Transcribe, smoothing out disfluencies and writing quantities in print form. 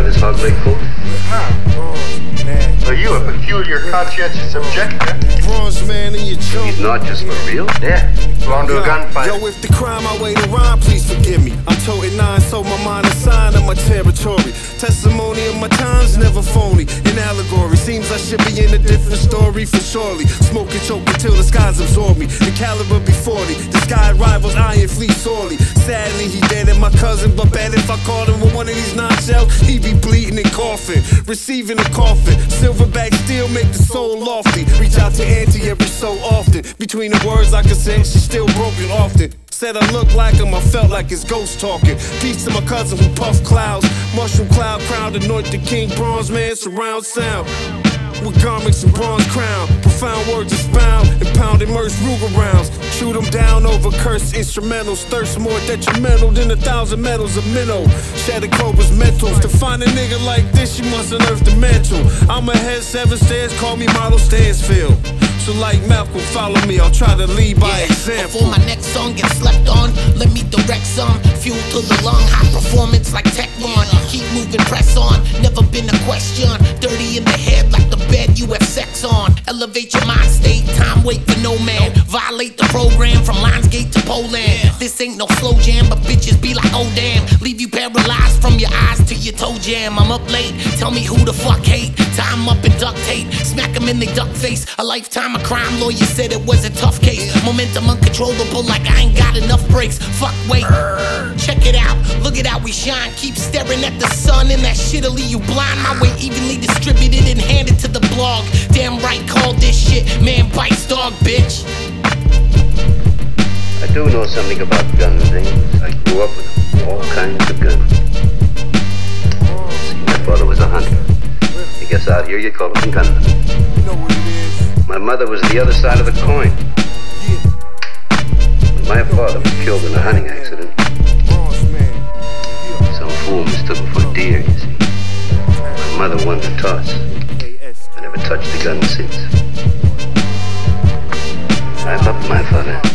his hog leg coat? So you a peculiar conscientious objector? Bronze man in your junk. He's not just for real? Yeah. Belong to a gunfight. Yo, if the crime I way to rhyme, please forgive me. I'm toting 9, so my mind is signed on my territory. Testimony of my times, never phony. An allegory, seems I should be in a different story for surely. Smoke and choke until the skies absorb me. The caliber be 40, the sky rivals Iron Fleet sorely. Sadly, he dead and my cousin, but bad if I caught him with one of these 9 shells, he be bleeding and coughing. Receiving a coffin, silverback steel make the soul lofty. Reach out to Auntie every so often. Between the words I consent, she's still broken often. Said I look like him, I felt like his ghost talking. Peace to my cousin who puffed clouds. Mushroom cloud crown, anoint the king, bronze man, surround sound. With garments and bronze crown, profound words expound, and pound immersed Ruger rounds. Shoot them down over cursed instrumentals. Thirst more detrimental than 1,000 medals of minnow. Shattered cobras mentals. To find a nigga like this, you must unearth the mantle. I'm ahead 7 stairs, call me Model Stansfield. So like Malcolm, follow me, I'll try to lead by example. Before my next song gets slept on, let me direct some fuel to the lung, high performance like Teflon. Keep moving, press on, never been a question. Dirty in the head like the bed you have sex on. Elevate your mind state, time wait for no man. Violate the program from Lionsgate to Poland. This ain't no slow jam, but bitches be like, oh damn. Leave you paralyzed from your eyes to your toe jam. I'm up late, tell me who the fuck hate. Time up and duct tape, smack them in the duck face. A lifetime of crime, lawyer said it was a tough case. Momentum uncontrollable like I ain't got enough brakes. Fuck wait, check it out, look at how we shine. Keep staring at the sun and that shit'll leave you blind. My weight evenly distributed and handed to the blog. Damn right, call this shit man bites dog, bitch. I do know something about gun things. I grew up with all kinds of guns. See, my father was a hunter. I guess out here you call them gunmen. My mother was the other side of the coin. When my father was killed in a hunting accident, some fool mistook him for a deer, you see. My mother won the toss. I never touched a gun since. I loved my father.